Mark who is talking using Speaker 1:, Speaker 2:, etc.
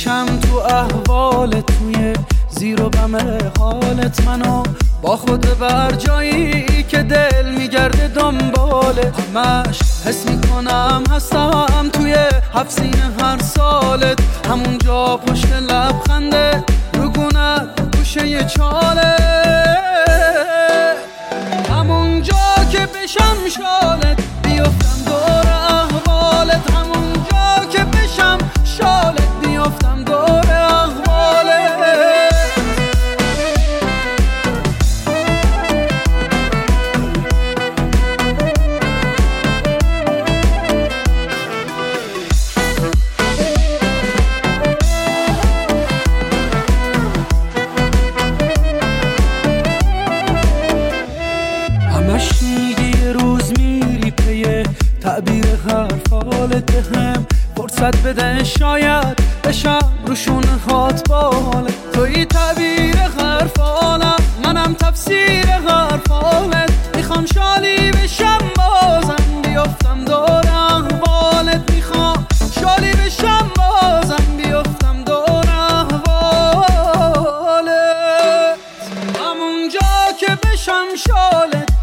Speaker 1: بشم تو احوالت، توی زیر و بم حالت منو با خود بر جایی که دل میگرده دنباله. همش حس میکنم هستم توی حفظینه هر سالت، همونجا پشت لبخنده رگونت گوشه چاله، همونجا که بشم شالت بیفتم دور احوالت، همونجا که بشم شالت بیفتم دور احوالت. همش میگی یه روز میری پیه تعبیر حرفالت، بهم فرصت بده شاید بشم روشون هات بالت. توی تعبیر حرفالم منم تفسیر حرفالت، میخوام شالی بشم بازم بیفتم دور احوالت، میخوام شالی بشم بازم بیفتم دور احوالت، همونجا که بشم شالت